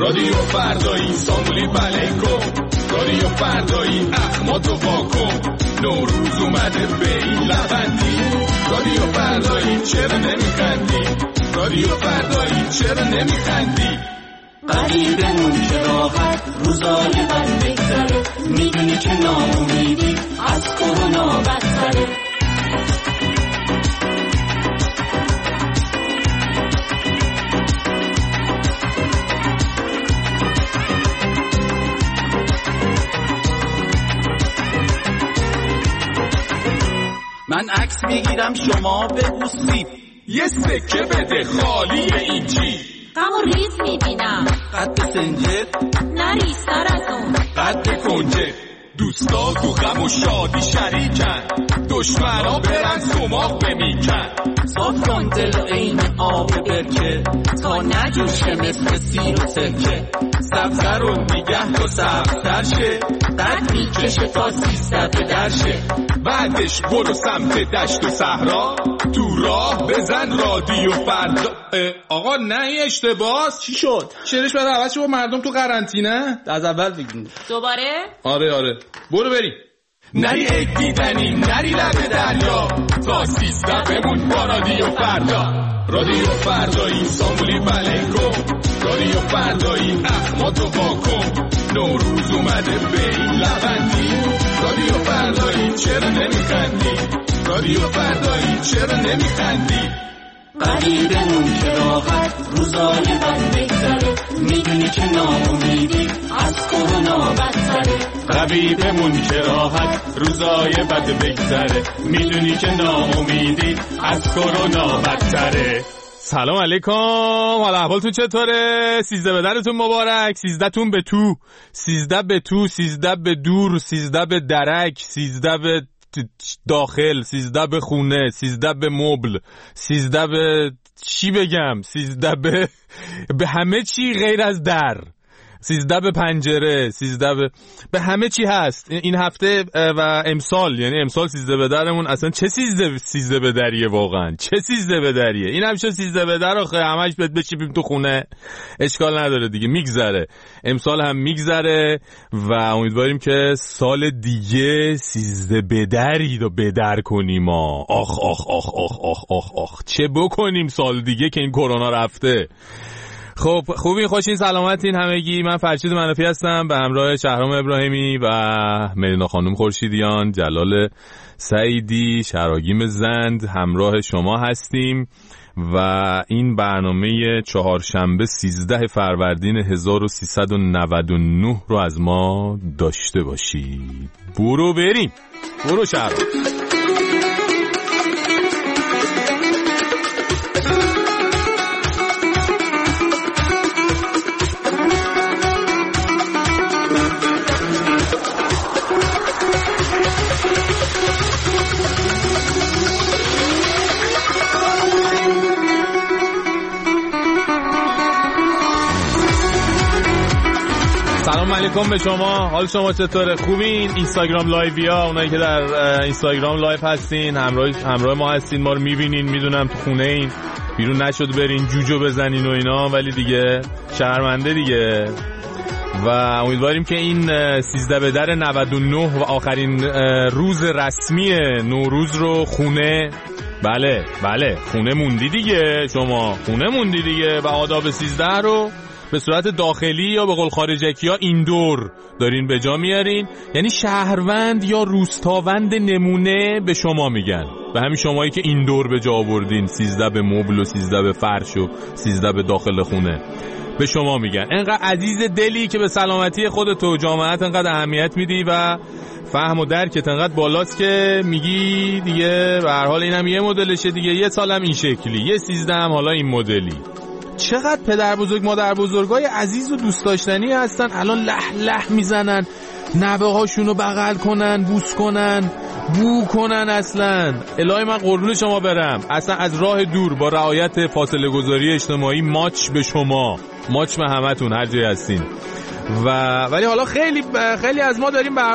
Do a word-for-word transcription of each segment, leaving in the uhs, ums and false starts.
رادیو فردایی سامولی بلکو، رادیو فردایی اخماتو واکن، نوروز اومده به این لبندی، رادیو فردایی چرا نمیخندی، رادیو فردایی چرا نمیخندی؟ قریبمون که راحت روزای بد بگذره، میدونی که ناامیدی از کرونا بدتره. من عکس میگیرم شما بگو سیب، یه سکه بده خالی این جی، غم ریز میبینم قد سنجر نریستر از اون قد کنجر، دوستا تو غم و شادی شریکن، دشمنا برن سماق بمیکن، صاف کن دل این آب برکه تا نجوشه مثل سیر و سرکه، سبزه رو میگه تا سبزتر شه، قد میکشه تا سیزده درشه، بعدش برو سمت دشت و صحرا، تو راه بزن رادیو فردا. آقا نه این اشتباهه. چی شد؟ شعرش برای عوض با مردم تو قرنطینه. از اول بگین. دوباره؟ آره آره برو بریم. نری اگ دیدنیم نری لب دریا، تا سیزده بمون با رادیو فردا، رادیو فردایی سامولی بلکو، رادیو فردایی اخماتو واکن، نوروز اومده به این لبندی، رادیو فردایی چرا نمیخندی، رادیو فردایی چرا نمیخندی؟ قریبمون که راحت روزای بد بگذره، میدونی که ناامیدی از کرونا بدتره. قریبمون که راحت روزای بد بگذره، میدونی که ناامیدی از کرونا بدتره. سلام علیکم، حالا احوالتون چطوره؟ سیزده به درتون مبارک، سیزده تون به تو، سیزده به تو، سیزده به دور، سیزده به درک، سیزده به داخل، سیزده به خونه، سیزده به مبل، سیزده به چی بگم، سیزده به به همه چی غیر از در، سیزده به پنجره، سیزده به به همه چی هست این هفته و امسال، یعنی امسال سیزده به درمون اصلا چه سیزده سیزده به دریه، واقعا چه سیزده به دریه این همیشه سیزده به در آخه همش بچیپیم تو خونه، اشکال نداره دیگه، میگذره، امسال هم میگذره و امیدواریم که سال دیگه سیزده به دری رو بدر کنیم. آخ آخ آخ آخ آخ آخ آخ چه بکنیم سال دیگه که این کرونا رفته. خب خوبین، خوشین، سلامتین همگی. من فرشید منافی هستم به همراه شهرام ابراهیمی و ملینا خانم خورشیدیان، جلال سعیدی، شراگیم زند همراه شما هستیم و این برنامه چهارشنبه سیزده فروردین هزار و سیصد و نود و نه رو از ما داشته باشید. برو بریم، برو شهرام. سلام علیکم به شما، حال شما چطوره؟ خوبین؟ اینستاگرام لایویا، اونایی که در اینستاگرام لایو هستین همراه همراه ما هستین، ما رو میبینین، میدونم تو خونه این بیرون نشد برین جوجو بزنین و اینا، ولی دیگه شرمنده دیگه و امیدواریم که این سیزده به در نود و نه و آخرین روز رسمی نوروز رو خونه، بله بله خونه موندی دیگه، شما خونه موندی دیگه و آداب سیزده رو به صورت داخلی یا به قول خارجکی ها ایندور دارین به جا میارین، یعنی شهروند یا روستاوند نمونه به شما میگن، به همین شمایی که ایندور به جا آوردین، سیزده به مبل و سیزده به فرش و سیزده به داخل خونه به شما میگن. انقدر عزیز دلی که به سلامتی خودت و جامعت انقدر اهمیت میدی و فهم و درکت انقدر بالاست که میگی دیگه به هر حال اینم یه مدلشه دیگه، یه سالم این شکلی، یه سیزده هم حالا این مدلی. چقدر پدر بزرگ مادر بزرگای عزیز و دوست داشتنی هستن، الان لح لح میزنن نوه هاشونو بغل کنن، بوس کنن، بو کنن. اصلا الهی من قربون شما برم، اصلا از راه دور با رعایت فاصله گذاری اجتماعی ماچ به شما، ماچ به همتون هر جای هستین. و ولی حالا خیلی خیلی از ما داریم به هر حال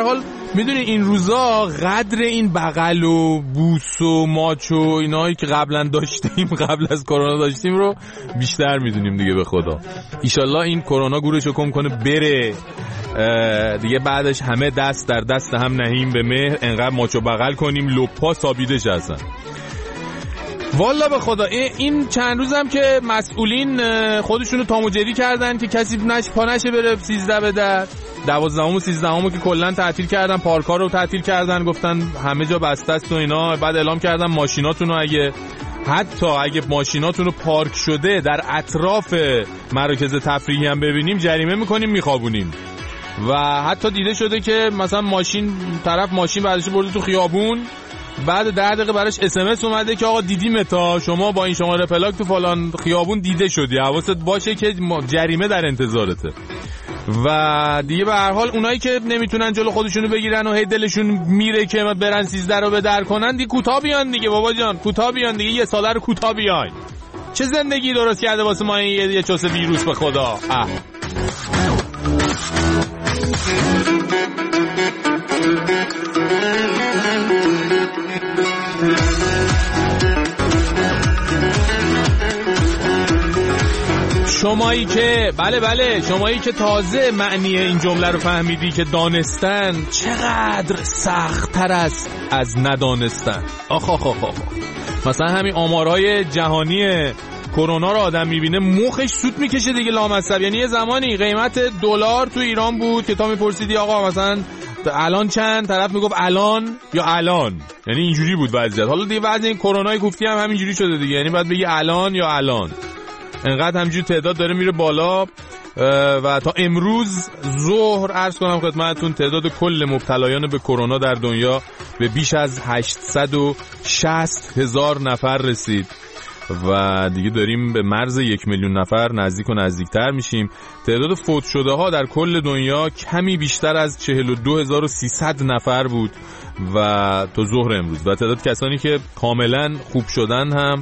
میدونی این روزا قدر این بغل و بوس و ماچ و اینایی که قبلا داشتیم قبل از کرونا داشتیم رو بیشتر میدونیم دیگه. به خدا ایشالله این کرونا گورشو کم کنه بره دیگه، بعدش همه دست در دست هم نهیم به مهر، انقدر ماچ و بغل کنیم لپا سابیدش هستن. والا به خدا این چند روزم که مسئولین خودشونو تاموجری کردن که کسی نش پا نشه بره سیزده به در، دوازدهم و سیزدهم که کلا تعطیل کردن، پارک‌ها رو تعطیل کردن، گفتن همه جا بسته است و اینا. بعد اعلام کردن ماشیناتون رو اگه حتی اگه ماشیناتون رو پارک شده در اطراف مراکز تفریحی هم ببینیم جریمه میکنیم میخوابونیم. و حتی دیده شده که مثلا ماشین طرف ماشین بعدش برده تو خیابون، بعد ده دقیقه براش اس ام اس اومده که آقا دیدیم تا شما با این شماره پلاک تو فلان خیابون دیده شدی، حواست باشه که جریمه در انتظارته. و دیگه به هر حال اونایی که نمیتونن جلو خودشونو بگیرن و هی دلشون میره که برن سیزده رو به در کنن، دیگه کوتاه بیان دیگه بابا جان، کوتاه بیان دیگه، یه ساله رو کوتاه بیاین. چه زندگی درست کرده واسه ما این یه چوسه ویروس به خدا. اه. شمایی که بله بله شمایی که تازه معنی این جمله رو فهمیدی که دانستن چقدر سخت‌تر است از ندانستن. آخ آخ آخ آخ. مثلا همین آمارهای جهانی کرونا رو آدم میبینه مخش سوت میکشه دیگه لامصب. یعنی یه زمانی قیمت دلار تو ایران بود که تا میپرسیدی آقا مثلا الان چند، طرف میگفت الان یا الان، یعنی اینجوری بود وضعیت. حالا دیگه وضع این کرونای گفتی هم همینجوری شده دیگه، یعنی باید بگی الان یا الان. انقدر همینجوری تعداد داره میره بالا و تا امروز ظهر عرض کنم خدمتتون تعداد کل مبتلایان به کرونا در دنیا به بیش از هشتصد و شصت هزار نفر رسید و دیگه داریم به مرز یک میلیون نفر نزدیک و نزدیکتر میشیم. تعداد فوت شده ها در کل دنیا کمی بیشتر از چهل و دو هزار و سیصد نفر بود و تا ظهر امروز، و تعداد کسانی که کاملا خوب شدن هم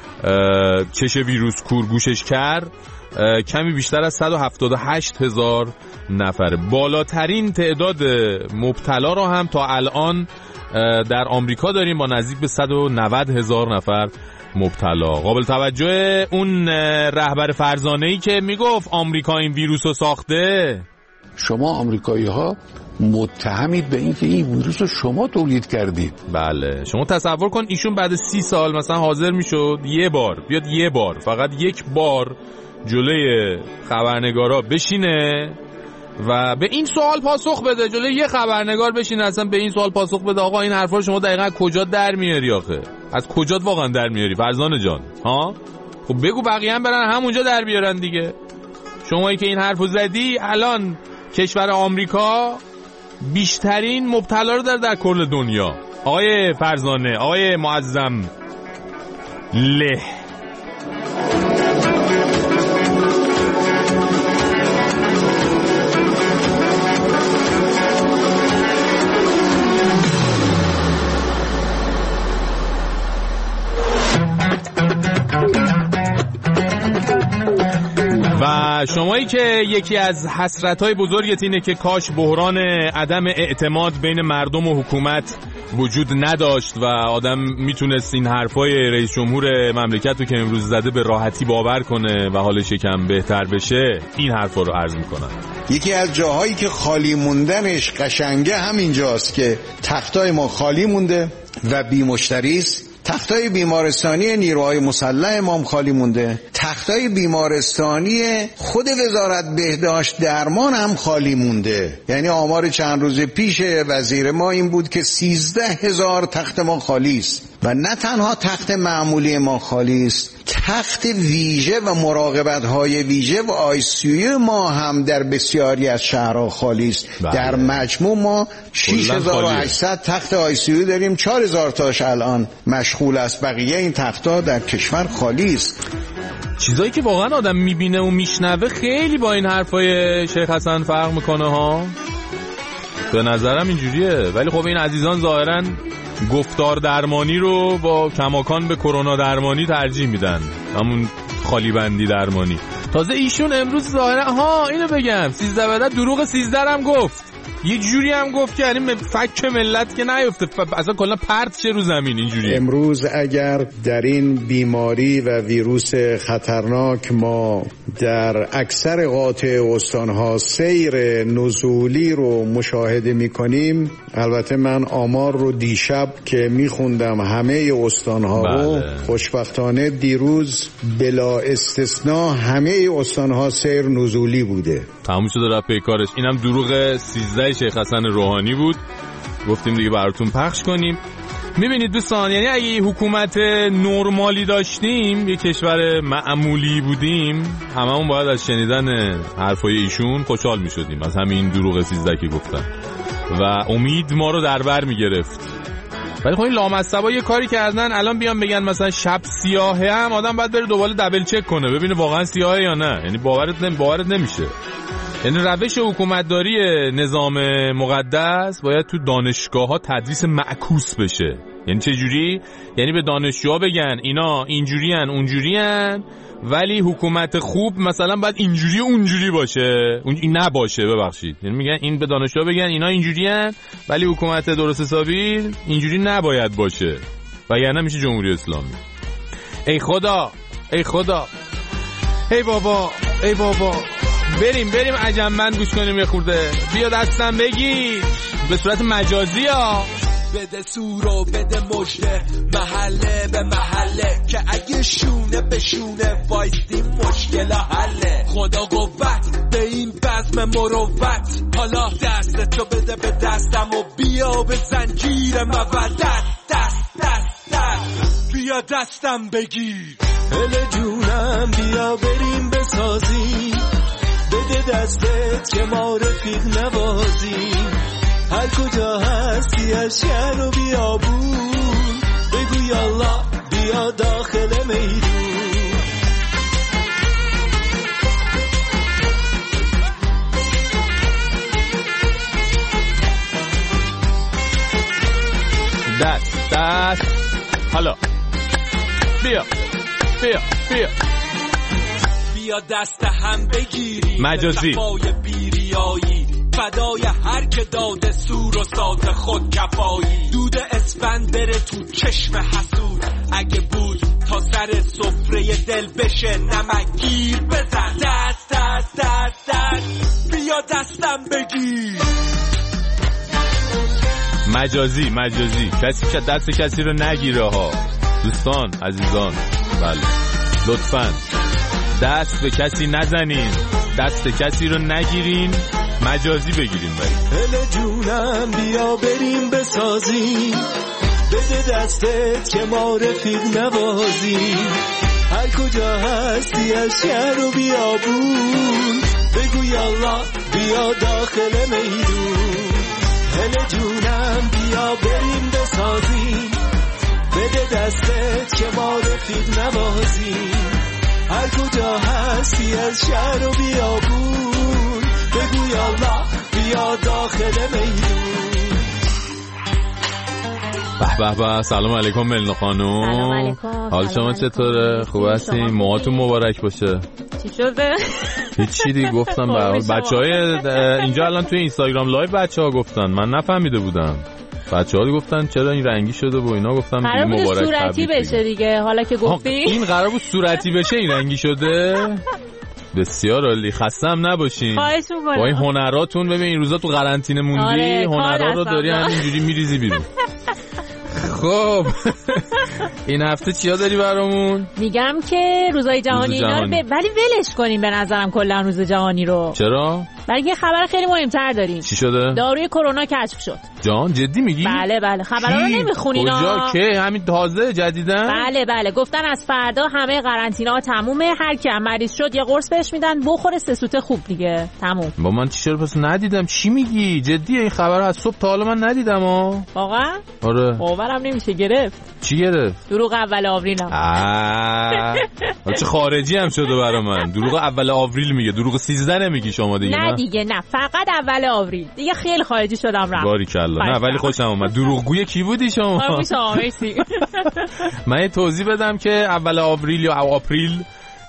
چش ویروس کور گوشش کرد کمی بیشتر از صد و هفتاد و هشت هزار نفره. بالاترین تعداد مبتلا رو هم تا الان در آمریکا داریم با نزدیک به صد و نود هزار نفر مبتلا. قابل توجه اون رهبر فرزانه‌ای که میگفت آمریکا این ویروس رو ساخته. شما آمریکایی ها متهمید به این که این ویروس رو شما تولید کردید. بله شما تصور کن ایشون بعد سی سال مثلا حاضر میشد یه بار بیاد یه بار فقط یک بار جلوی خبرنگارا بشینه و به این سوال پاسخ بده، جلوی یه خبرنگار بشینه اصلا به این سوال پاسخ بده آقا این حرفا رو شما دقیقاً کجا در میاری آخه؟ از کجا واقعا در میاری فرزانه جان؟ ها خب بگو بقیه هم برن همونجا در بیارن دیگه. شمایی که این حرفو زدی الان کشور آمریکا بیشترین مبتلا رو در در کل دنیا. آقای فرزانه، آقای معظم له و شمایی که یکی از حسرت‌های بزرگت اینه که کاش بحران عدم اعتماد بین مردم و حکومت وجود نداشت و آدم میتونست این حرفای رئیس جمهور مملکت رو که امروز زده به راحتی باور کنه و حالش یکم بهتر بشه، این حرفا رو عرض میکنم. یکی از جاهایی که خالی موندنش قشنگه همینجاست که تختای ما خالی مونده و بی مشتری است. تختای بیمارستانی نیروهای مسلح ما خالی مونده. تختای بیمارستانی خود وزارت بهداشت درمان هم خالی مونده. یعنی آمار چند روز پیش وزیر ما این بود که سیزده هزار تخت ما خالی است. و نه تنها تخت معمولی ما خالی است، تخت ویژه و مراقبت‌های ویژه و آی سی یو ما هم در بسیاری از شهرها خالی است. در مجموع ما شش هزار و هشتصد تخت آی سی یو داریم، چهار هزار تاش الان مشغول است، بقیه این تخت‌ها در کشور خالی است. چیزایی که واقعا آدم میبینه و میشنوه خیلی با این حرفای شیخ حسن فرق میکنه ها، به نظرم اینجوریه. ولی خب این عزیزان ظاهراً گفتار درمانی رو با کماکان به کرونا درمانی ترجیح میدن، همون خالی بندی درمانی. تازه ایشون امروز ظاهرا ها اینو بگم سیزده بعد دروغ سیزده هم گفت. یه جوری هم گفت که یعنی فک ملت که نیفته، اصلا کلا پرت شه رو زمین. اینجوری امروز اگر در این بیماری و ویروس خطرناک ما در اکثر قاطع استانها سیر نزولی رو مشاهده می‌کنیم، البته من آمار رو دیشب که می‌خوندم همه استانها رو بله. خوشبختانه دیروز بلا استثناء همه استانها سیر نزولی بوده. تموم شده رفت پیکارش. اینم دروغ سیزده شیخ حسن روحانی بود، گفتیم دیگه براتون پخش کنیم. میبینید دوستان، یعنی اگه یه حکومت نرمالی داشتیم، یه کشور معمولی بودیم، هممون باید از شنیدن حرفای ایشون خوشحال میشدیم، از همین دروغ سیزده که گفتن، و امید ما رو در بر میگرفت. ولی خب این لامصبا یه کاری کردن، الان بیان بگن مثلا شب سیاهه، هم آدم باید بره دوباره دبل چک کنه ببینه واقعا سیاهه یا نه. یعنی باورت نمی باورت نمیشه. یعنی روش حکومتداری نظام مقدس باید تو دانشگاه‌ها تدریس معکوس بشه. یعنی چه جوری؟ یعنی به دانشجوها بگن اینا اینجورین اونجورین، ولی حکومت خوب مثلا باید اینجوری اونجوری باشه، اون این نباشه. ببخشید، یعنی میگن این به دانشجوها بگن اینا اینجورین، ولی حکومت درست حسابی اینجوری نباید باشه، وگرنه میشه جمهوری اسلامی. ای خدا، ای خدا، ای بابا، ای بابا. بریم بریم عجم‌بند گوش کنیم یه خورده. بیا دستم بگیر به صورت مجازی ها. بده سورو بده مجده، محله به محله، که اگه شونه به شونه وایستیم مشکل حله. خدا قوت به این بزم مروت، حالا دست تو بده به دستم و بیا به زنجیر مودت. دست دست دست بیا دستم بگیر. هل جونم بیا بریم بسازیم، بده دستت که ما رفیق نوازیم. هر کجا هستی از شهر و بیابون، بگو یالله بیا داخل میدون. دست دست حالا بیا بیا بیا بیا دست هم بگیری مجازی صفای بیریایی، فدای هر که داده سور و ساز خود کفایی. دود اسفند بره تو چشم حسود، اگه بود تا سر سفره دل بشه نمک گیر بزن. دست دست دست دست بیا دستم بگیر. مجازی مجازی کسی که دست کسی رو نگیره ها دوستان عزیزان. بله لطفاً دست به کسی نزنین، دست کسی رو نگیرین، مجازی بگیرین. ولی هل جونم بیا بریم بسازیم، بده دستت که ما رفیق نوازیم. هر کجا هستی از شهر و بیابون، بگو یالله بیا داخل میدون. هل جونم بیا بریم بسازیم، بده دستت که ما رفیق نوازیم. هر کجا هستی از شهر و بیابون، بگو یالله بیا داخل میدون. به به به. سلام علیکم ملنا خانم. سلام علیکم. حال شما چطوره؟ خوب هستین؟ موهاتون مبارک باشه. چی شده؟ هیچی دیگه گفتم به حال بچهای اینجا الان توی اینستاگرام لایو بچه‌ها گفتن، من نفهمیده بودم. بچه‌ها گفتن چرا این رنگی شده و اینا، گفتم دیگه مبارک صورتی بشه دیگه. حالا که گفتی این قرار بود صورتی بشه این رنگی شده. بسیار عالی، خستم نباشین. خواهش می‌کنم. با این هنراتون ببین این روزا تو قرنطینه موندی، آره، هنرا رو داری همینجوری میریزی بیرون. خب این هفته چیا داری برامون؟ میگم که روزای جهانی اینا رو ب... ولی ولش کنیم به نظرم کلا روز جهانی رو. چرا؟ برای یه خبر خیلی مهمتر داریم. چی شده؟ داروی کرونا کشف شد. جان جدی میگی؟ بله بله. خبرا رو نمیخونین؟ کجا که همین تازه جدیدن؟ بله بله. گفتن از فردا همه قرنطینه‌ها تمومه، هر کی مریض شد یه قرص بهش میدن بخوره، سه سوته خوب دیگه تموم. با من چرا پس ندیدم؟ چی میگی؟ جدیه این خبر از صبح تا حالا من ندیدم ها. واقعا؟ آره. باورم نمیشه. گرفت. چی گرفت؟ دروغ اول آوریلم. آه چه خارجی هم شده برا من. دروغ اول آوریل میگه، دروغ سیزده نمیگی شما دیگه. نه دیگه نه، فقط اول آوریل دیگه. خیلی خارجی شدم رفت. باریکلا. نه ولی خوشم اومد. دروغگوی کی بودی شما؟ مرسی. من یه توضیح بدم که اول آوریل یا آپریل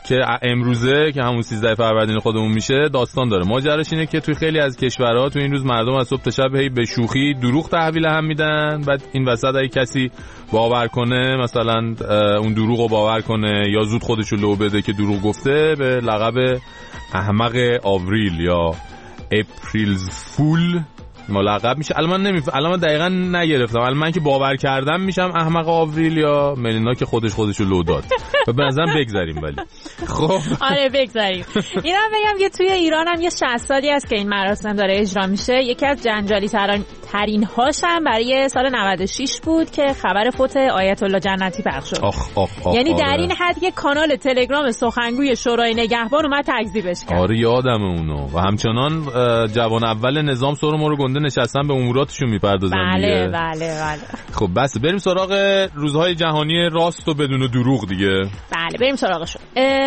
که امروزه که همون سیزده فروردین خودمون میشه داستان داره. ماجراش اینه که توی خیلی از کشورها تو این روز مردم از صبح تا شب هی به شوخی دروغ تحویل هم میدن. بعد این وسط اگه کسی باور کنه مثلا اون دروغو باور کنه یا زود خودشو لو بده که دروغ گفته، به لقب احمق آوریل یا اپریلز فول ملقب میشه. الان من نمیف... الان من دقیقاً نگرفتم. الان من که باور کردم میشم احمق آوریل یا ملینا که خودش خودشو لو داد. به نظرم بگذاریم. ولی خب آره بگذاریم. اینا بگم که توی ایران هم یه شصت سالی است که این مراسم داره اجرا میشه. یکی از جنجالی ترین ترین هاش هم برای سال نود و شش بود که خبر فوت آیت الله جنتی پخش شد. آخ آخ آخ یعنی آره. در این حد که کانال تلگرام سخنگوی شورای نگهبان اومد تکذیبش کرد. آره یادم اونو. و همچنان جوان اول نظام سر ما رو گنده نشستن به اموراتشون میپردازن. بله بله بله. خب بس بریم سراغ روزهای جهانی راست و بدون دروغ دیگه. بله بریم سراغشون.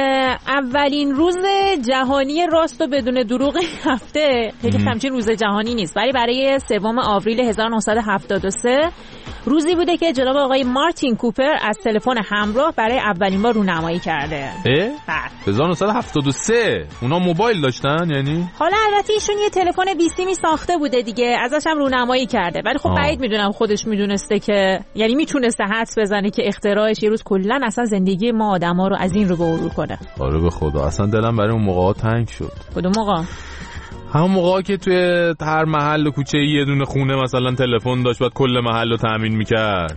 اولین روز جهانی راست و بدون دروغ هفته خیلی همچین روز جهانی نیست، ولی برای سوم آوریل هزار و نهصد و هفتاد و سه روزی بوده که جناب آقای مارتین کوپر از تلفن همراه برای اولین بار رونمایی کرده. اه؟ هزار و نهصد و هفتاد و سه اونا موبایل داشتن یعنی؟ حالا البته ایشون یه تلفن بیسیمی ساخته بوده دیگه، ازش هم رونمایی کرده، ولی خب بعید میدونم خودش میدونسته که یعنی میتونسته حدس بزنه که اختراعش یه روز کلا اصلا زندگی ما آدما رو از این رو به اون رو کنه. آره به خدا اصلا دلم برای اون موقعا تنگ شد. کدوم موقع؟ همون موقعی که توی هر محل و کوچه یه دونه خونه مثلا تلفن داشت بعد کل محل رو تامین میکرد.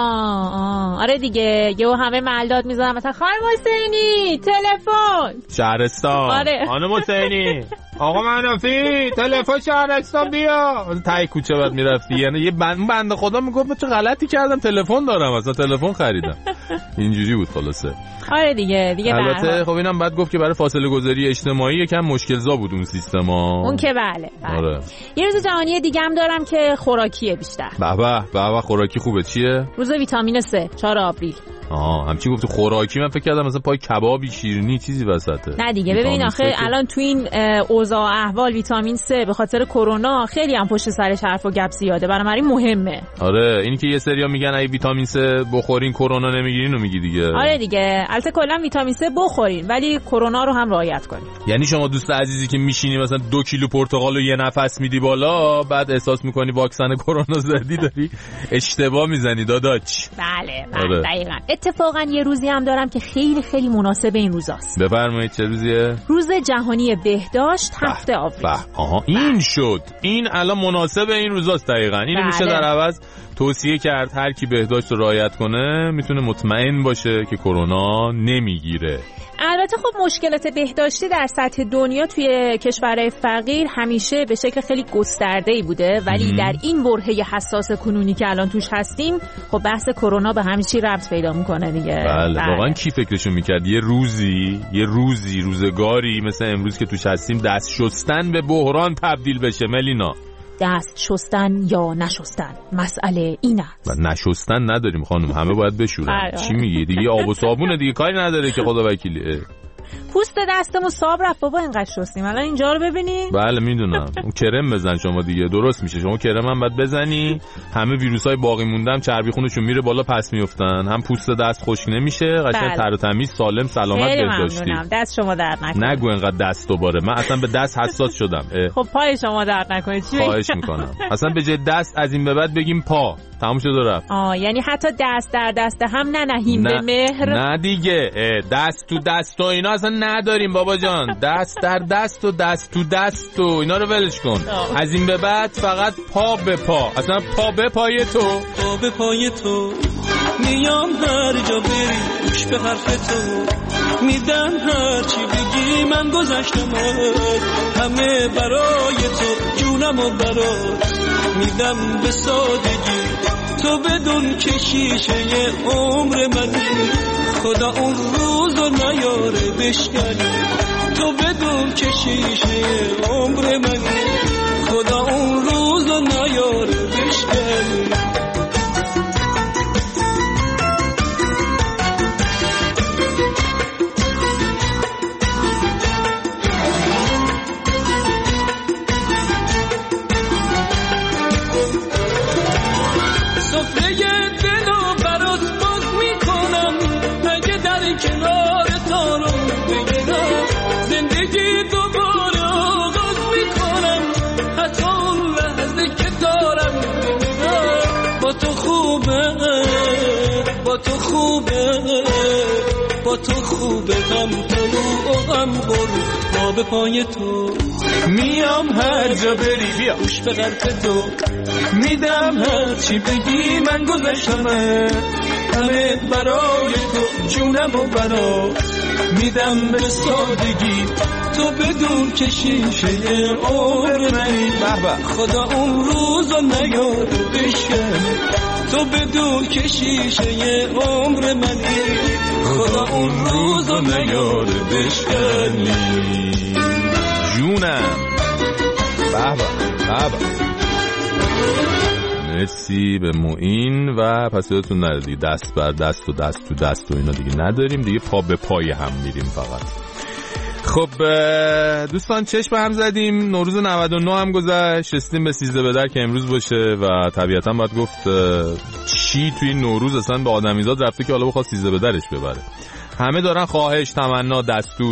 آه آه آره دیگه، یهو همه محلات میذارن مثلا خانم حسینی تلفن شهرستان. آره خانم حسینی آقا منافی تلفن شهرستان بیا. تای کوچه بعد میرفتی. یعنی یه بند بنده خدا میگفت چه غلطی کردم تلفن دارم اصلا تلفن خریدم. اینجوری بود خلاصه. آره دیگه دیگه. البته خب اینم بعد گفت که برای فاصله گذاری اجتماعی یکم مشکل‌زا بود اون سیستما. اون که بله, بله. آره. یه روز جهانی دیگه هم دارم که خوراکیه بیشتر. به به به به خوراکی خوبه. چیه؟ روز ویتامین سه چهار آوریل. آها همچی گفت خوراکی، من فکر کردم مثلا پای کبابی شیرینی چیزی وسطه. نه دیگه ببین آخه الان تو این اوضاع احوال ویتامین سه به خاطر کرونا خیلی هم پشت سرش حرف و گپ زیاده، بنابراین مهمه. آره اینی که یه سریا میگن ای ویتامین سه بخورین کرونا نمیگیرین رو میگی دیگه. آره دیگه البته کلا ویتامین سه بخورین ولی کرونا رو هم رعایت کنین. یعنی شما دوست عزیزی که میشینی مثلا دو کیلو پرتقال رو یه نفس میدی بالا، بعد احساس میکنی واکسن کرونا زدی، داری اشتباه میزنی داداچ. بله بله آره. دقیقاً. اتفاقا یه روزی هم دارم که خیلی خیلی مناسب این روزاست. بفرمایید چه روزیه؟ روز جهانی بهداشت هفته آوریل. آها این بح. شد. این الان مناسب این روزاست دقیقاً. اینو میشه در عوض توصیه کرد هر کی بهداشت رو رعایت کنه میتونه مطمئن باشه که کرونا نمیگیره. البته خب مشکلات بهداشتی در سطح دنیا توی کشورهای فقیر همیشه به شکل خیلی گسترده‌ای بوده، ولی در این برهه حساس کنونی که الان توش هستیم خب بحث کرونا به همه چی ربط پیدا میکنه دیگه. بله واقعا کی فکرشو میکرد یه روزی یه روزی روزگاری مثل امروز که توش هستیم دست شستن به بحران تبدیل بشه. ملینا دست شستن یا نشستن مسئله این است. و نشستن نداریم خانم، همه باید بشورن. چی میگی دیگه؟ آب و صابونه دیگه کاری نداره که خدا وکیلی. پوست دستمو صاب رفت بابا اینقدر شستیم. الان اینجا رو ببینی؟ بله میدونم. اون کرم بزن شما دیگه درست میشه. شما کرم هم باید بزنی، همه ویروسای باقی موندم چربی خونشون میره بالا پس میافتن، هم پوست دست خشک نمیشه، قشنگ تر و تمیز سالم سلامت بهداشتی. دست شما درد نکنه. نگو اینقدر دست دوباره، من اصلا به دست حساس شدم. خب پای شما درد نکنه. چی خواهش میکنم. اصلا به جای دست از این به بعد بگیم پا. تموم شد و رفت. آه یعنی حتی دست در دست هم ننهیم به مهر. نه دیگه دست تو دست و اینا اصلا نداریم بابا جان. دست در دست و دست تو دست و اینا رو ولش کن. آه. از این به بعد فقط پا به پا. اصلا پا به پای تو. پا به پای تو میام هر جا بری، گوش به حرف تو میدم، هر چی بگی من گذشتم همه برای تو، جونم و برات میدم به سادگی، تو بدون که شیشه عمر منی، خدا اون روزو نیاره بشکنی، تو بدون که شیشه عمر منی، خدا اون روزو نیاره بشکنی. خوبه با تو خوبه هم طلوع و هم برو ما به پای تو میام هر جا بری بیا گوش به قرف تو میدم هر چی بگی من گذشتمه همه برای تو جونم و برا میدم به سادگی تو بدون که شیشه عمر منی خدا اون روز رو نیاد بشکنی تو بدون که شیشه عمر منی خدا اون روز رو نیاد بشکنی جونم بابا بابا. مرسی به معین و پس یادتون نره دیگه دست بر دست و دست تو دست و اینا دیگه نداریم دیگه، پا به پای هم میریم فقط. خب دوستان چشم هم زدیم، نوروز نود و نه هم گذشت، رسیدیم به سیزده بدر که امروز باشه و طبیعتا باید گفت چی توی نوروز اصلا به آدمیزاد رفته که حالا بخواد سیزده بدرش ببره. همه دارن خواهش، تمنا، دستور،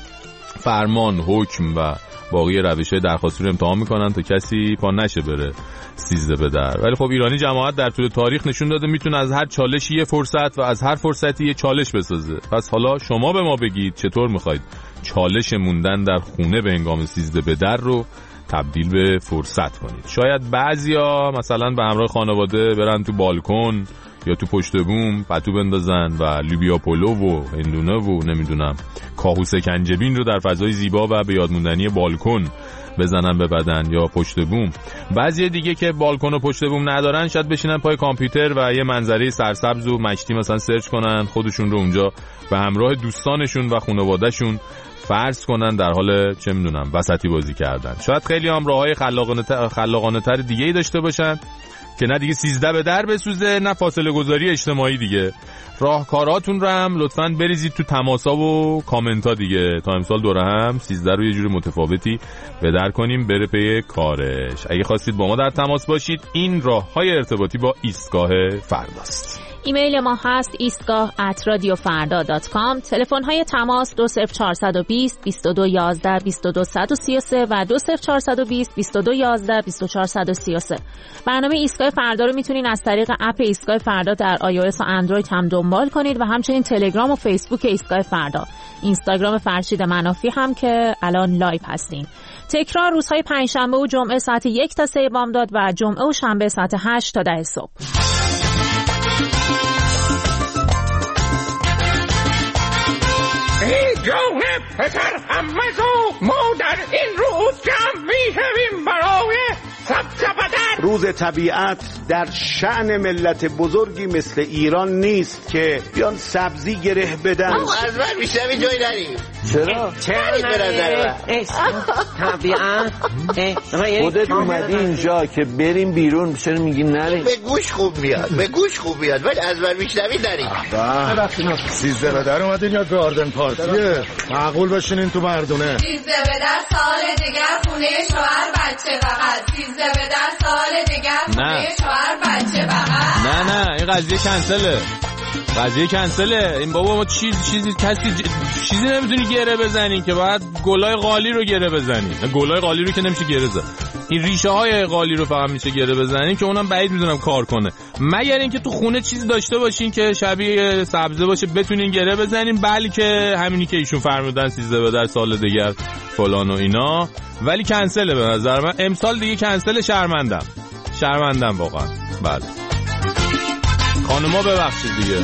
فرمان، حکم و باقی روش‌های درخواستی رو امتحان میکنن تا کسی پا نشه بره سیزده بدر. ولی خب ایرانی جماعت در طول تاریخ نشون داده میتونه از هر چالشی یه فرصت و از هر فرصتی یه چالش بسازه. پس حالا شما به ما بگید چطور میخواید چالش موندن در خونه به هنگام سیزده بدر رو تبدیل به فرصت کنید. شاید بعضیا مثلا به همراه خانواده برن تو بالکن یا تو پشت بوم پتو بندازن و لوبیا پلو و هندونه و نمیدونم کاهو سکنجبین رو در فضای زیبا و به یاد موندنی بالکن بزنن به بدن یا پشت بوم. بعضی دیگه که بالکن و پشت بوم ندارن شاید بشینن پای کامپیوتر و یه منظره سرسبز و مشتی مثلا سرچ کنن، خودشون رو اونجا به همراه دوستانشون و خانواده‌شون فرض کنن در حال چه میدونم وسطی بازی کردن. شاید خیلی هم راههای خلاقانه خلاقانه تر دیگه‌ای داشته باشن که نه دیگه سیزده به در بسوزه نه فاصله گذاری اجتماعی دیگه. راهکاراتون رو هم لطفاً بریزید تو تماسا و کامنتا دیگه تا امسال دوره هم سیزده رو یه جوری متفاوتی به در کنیم بره پی کارش. اگه خواستید با ما در تماس باشید این راههای ارتباطی با ایستگاه فرداست. ایمیل ما هست ایستگاه ات رادیو فردا دات کام. تلفن های تماس دو صفر چهارصد و بیست بیست و دو یازده بیست و دو صد و سی و سه و دو صفر چهارصد و بیست بیست و دو یازده بیست و چهار صد و سی و سه. برنامه ایستگاه فردا رو میتونین از طریق اپ ایستگاه فردا در آی او اس و اندروید هم دنبال کنید و همچنین تلگرام و فیسبوک ایستگاه فردا، اینستاگرام فرشید منافی هم که الان لایو هستیم. تکرار روزهای پنجشنبه و جمعه ساعت یک تا سه بامداد و جمعه و شنبه ساعت هشت تا ده صبح. ای جان پسر همزو ما در این روز جمع میشویم برای سبز بدر. روز طبیعت در شأن ملت بزرگی مثل ایران نیست که بیان سبزی گره بدن. از من میشنوی جایی نریم. چرا؟ چرا برادر طبیعت خودت اومدی اینجا که بریم بیرون، چرا میگی نریم؟ به گوش خوب میاد، به گوش خوب میاد، ولی از من میشنوی نریم. سیزده بدر اومدین یا گاردن پارتیه؟ معقول بشینین تو مردونه. سیزده بدر سال دیگر خونه شوهر بچه بغل. سیزده بدر سال دیگر خونه شوهر بچه بغل. نه نه این قضیه کنسله، قضیه کنسله. این بابا ما چیز چیزی کسی ج... چیزی نمیتونی گره بزنی که باید گلای قالی رو گره بزنی. گلای قالی رو که نمیشه گره زد، این ریشه های قالی رو فقط میشه گره بزنی که اونم بعید میدونم کار کنه، مگر اینکه تو خونه چیزی داشته باشین که شبیه سبزه باشه بتونین گره بزنین، بلکه همینی که ایشون فرمودن سیزده بدر سال دیگر فلان و اینا. ولی کنسله به نظر من امسال دیگه، کنسل. شرمندم شرمندم واقعا. بله خانوما ببخشید دیگه.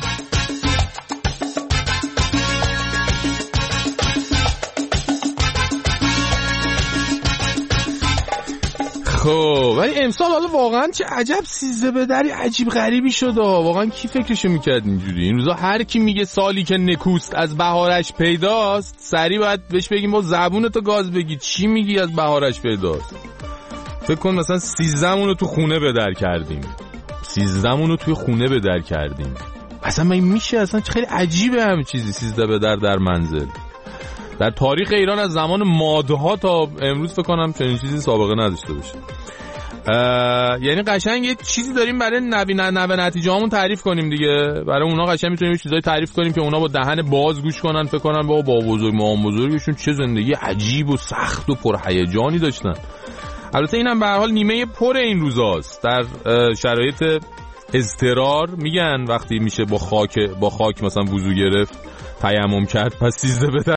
خب ولی امسال حالا واقعا چه عجب سیزده بدری عجیب غریبی شده. واقعا کی فکرشو میکرد اینجوری؟ این روزا هر کی میگه سالی که نکوست از بهارش پیداست سری باید بهش بگیم با زبونتو گاز بگی چی میگی از بهارش پیداست. فکر کن مثلا سیزدهمون رو تو خونه بدر کردیم، سیزدهممون رو توی خونه بدر کردیم. اصلا من میشه؟ اصلا خیلی عجیبه همین چیزی سیزده بدر در منزل. در تاریخ ایران از زمان مادها تا امروز فکر کنم چنین چیزی سابقه نداشته باشه. یعنی قشنگ یه چیزی داریم برای نوی نوه نتیجه همون تعریف کنیم دیگه. برای اونا قشنگ میتونیم یه چیزایی تعریف کنیم که اونا با دهن باز گوش کنن، فکر کنن با با بزرگ مام بزرگشون چه زندگی عجیب و سخت و پرهیجانی داشتن. البته اینم به هر حال نیمه پر این روزاست در شرایط اضطرار میگن وقتی میشه با خاک با خاک مثلا وضو گرفت تیمم کرد پس سیزده به در